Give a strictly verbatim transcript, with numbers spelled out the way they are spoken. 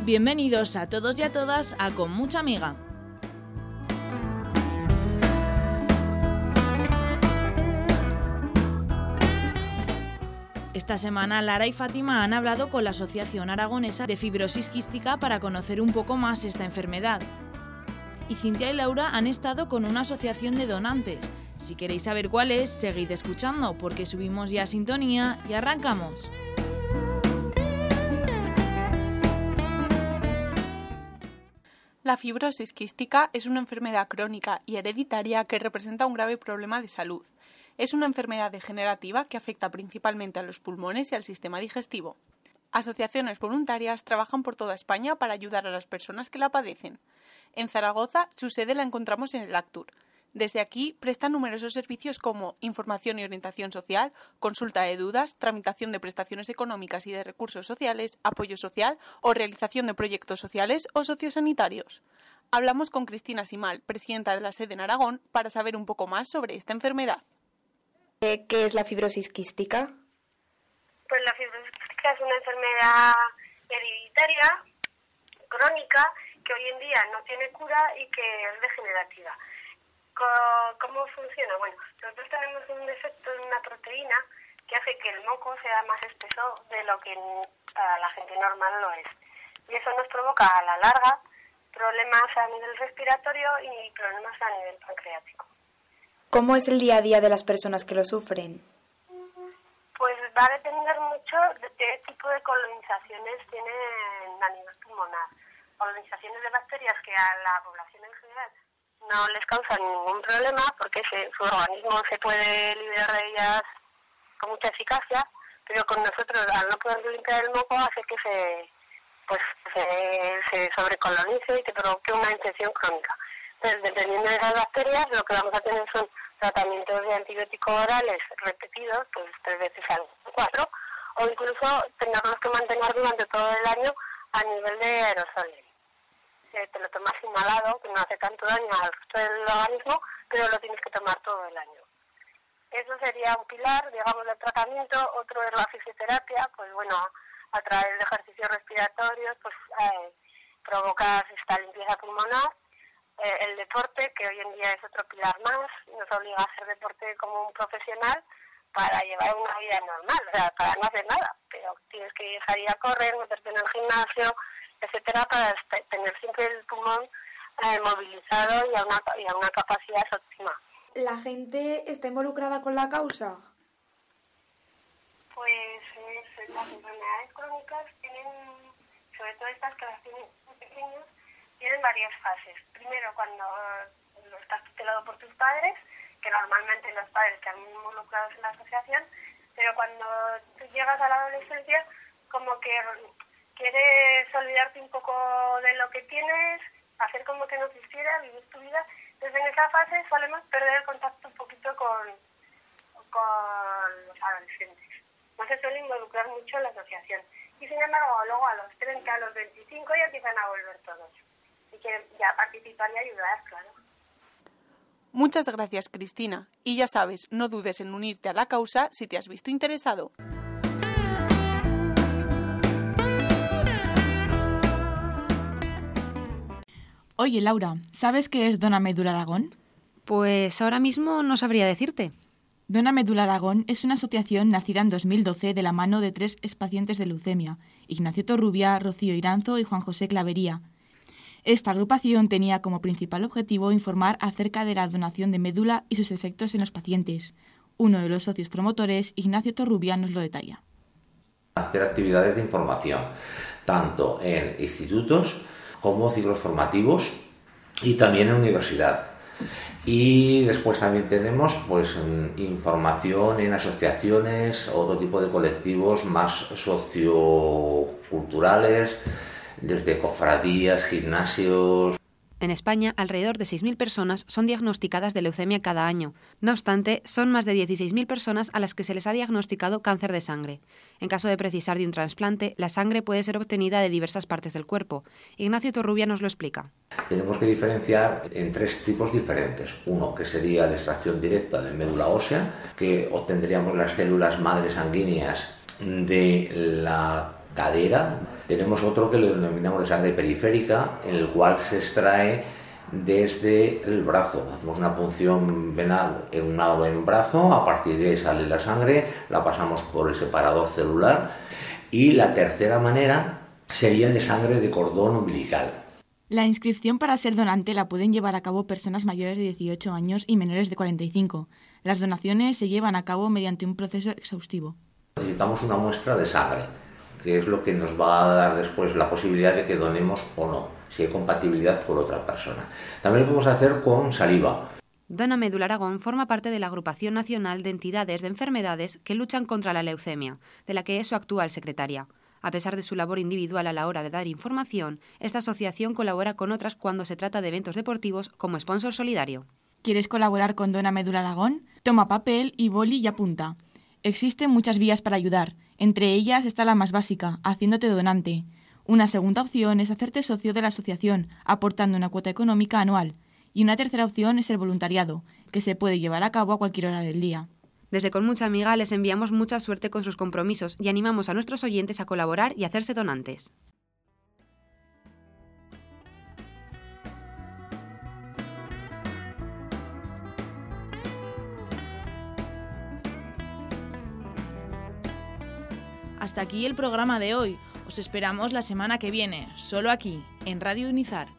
Bienvenidos a todos y a todas a Con Mucha Amiga. Esta semana Lara y Fátima han hablado con la Asociación Aragonesa de Fibrosis Quística para conocer un poco más esta enfermedad. Y Cintia y Laura han estado con una asociación de donantes. Si queréis saber cuál es, seguid escuchando porque subimos ya sintonía y arrancamos. La fibrosis quística es una enfermedad crónica y hereditaria que representa un grave problema de salud. Es una enfermedad degenerativa que afecta principalmente a los pulmones y al sistema digestivo. Asociaciones voluntarias trabajan por toda España para ayudar a las personas que la padecen. En Zaragoza, su sede la encontramos en el Actur. Desde aquí prestan numerosos servicios como información y orientación social, consulta de dudas, tramitación de prestaciones económicas y de recursos sociales, apoyo social o realización de proyectos sociales o sociosanitarios. Hablamos con Cristina Simal, presidenta de la sede en Aragón, para saber un poco más sobre esta enfermedad. ¿Qué es la fibrosis quística? Pues la fibrosis quística es una enfermedad hereditaria, crónica, que hoy en día no tiene cura y que es degenerativa. ¿Cómo funciona? Bueno, nosotros tenemos un defecto en una proteína que hace que el moco sea más espeso de lo que a la gente normal lo es. Y eso nos provoca a la larga problemas a nivel respiratorio y problemas a nivel pancreático. ¿Cómo es el día a día de las personas que lo sufren? Pues va a depender mucho de qué tipo de colonizaciones tienen a nivel pulmonar. Colonizaciones de bacterias que a la población en general no les causan ningún problema porque se, su organismo se puede liberar de ellas con mucha eficacia, pero con nosotros al no poder limpiar el moco hace que se pues se, se sobrecolonice y te provoque una infección crónica. Entonces, dependiendo de esas bacterias, lo que vamos a tener son tratamientos de antibióticos orales repetidos, pues tres veces al cuatro, o incluso tenerlos que mantener durante todo el año a nivel de aerosoles. Te lo tomas inhalado, que no hace tanto daño al resto del organismo, pero lo tienes que tomar todo el año. Eso sería un pilar, digamos, del tratamiento. Otro es la fisioterapia, pues bueno, a través de ejercicios respiratorios, pues eh, provocas esta limpieza pulmonar. Eh, el deporte, que hoy en día es otro pilar más, nos obliga a hacer deporte como un profesional para llevar una vida normal, o sea, para no hacer nada, pero tienes que salir a correr, meterte en el gimnasio, etcétera, para tener siempre el pulmón eh, movilizado y a, una, y a una capacidad óptima. ¿La gente está involucrada con la causa? Pues es, las enfermedades crónicas tienen, sobre todo estas que las tienen muy pequeñas, tienen varias fases. Primero, cuando lo estás tutelado por tus padres, que normalmente los padres que han involucrados en la asociación, pero cuando tú llegas a la adolescencia, como que quieres olvidarte un poco de lo que tienes, hacer como que no existiera, vivir tu vida. Entonces en esa fase solemos perder el contacto un poquito con, con los adolescentes. No se suele involucrar mucho en la asociación. Y sin embargo, luego a los treinta, a los veinticinco ya empiezan a volver todos. Y quieren ya participar y ayudar, claro. Muchas gracias, Cristina. Y ya sabes, no dudes en unirte a la causa si te has visto interesado. Oye, Laura, ¿sabes qué es Dona Médula Aragón? Pues ahora mismo no sabría decirte. Dona Médula Aragón es una asociación nacida en dos mil doce de la mano de tres expacientes de leucemia, Ignacio Torrubia, Rocío Iranzo y Juan José Clavería. Esta agrupación tenía como principal objetivo informar acerca de la donación de médula y sus efectos en los pacientes. Uno de los socios promotores, Ignacio Torrubia, nos lo detalla. Hacer actividades de información, tanto en institutos como ciclos formativos y también en universidad. Y después también tenemos pues información en asociaciones, otro tipo de colectivos más socioculturales, desde cofradías, gimnasios. En España, alrededor de seis mil personas son diagnosticadas de leucemia cada año. No obstante, son más de dieciséis mil personas a las que se les ha diagnosticado cáncer de sangre. En caso de precisar de un trasplante, la sangre puede ser obtenida de diversas partes del cuerpo. Ignacio Torrubia nos lo explica. Tenemos que diferenciar en tres tipos diferentes. Uno, que sería la extracción directa de médula ósea, que obtendríamos las células madre sanguíneas de la cadera. Tenemos otro que lo denominamos de sangre periférica, en el cual se extrae desde el brazo. Hacemos una punción venal en un lado del brazo, a partir de ahí sale la sangre, la pasamos por el separador celular. Y la tercera manera sería de sangre de cordón umbilical. La inscripción para ser donante la pueden llevar a cabo personas mayores de dieciocho años y menores de cuarenta y cinco. Las donaciones se llevan a cabo mediante un proceso exhaustivo. Necesitamos una muestra de sangre, que es lo que nos va a dar después la posibilidad de que donemos o no, si hay compatibilidad con otra persona. También lo podemos hacer con saliva. Dona Médula Aragón forma parte de la Agrupación Nacional de Entidades de Enfermedades que luchan contra la leucemia, de la que es su actual secretaria. A pesar de su labor individual a la hora de dar información, esta asociación colabora con otras cuando se trata de eventos deportivos como sponsor solidario. ¿Quieres colaborar con Dona Médula Aragón? Toma papel y boli y apunta. Existen muchas vías para ayudar. Entre ellas está la más básica, haciéndote donante. Una segunda opción es hacerte socio de la asociación, aportando una cuota económica anual. Y una tercera opción es el voluntariado, que se puede llevar a cabo a cualquier hora del día. Desde Con Mucha Amiga les enviamos mucha suerte con sus compromisos y animamos a nuestros oyentes a colaborar y hacerse donantes. Hasta aquí el programa de hoy. Os esperamos la semana que viene, solo aquí, en Radio Unizar.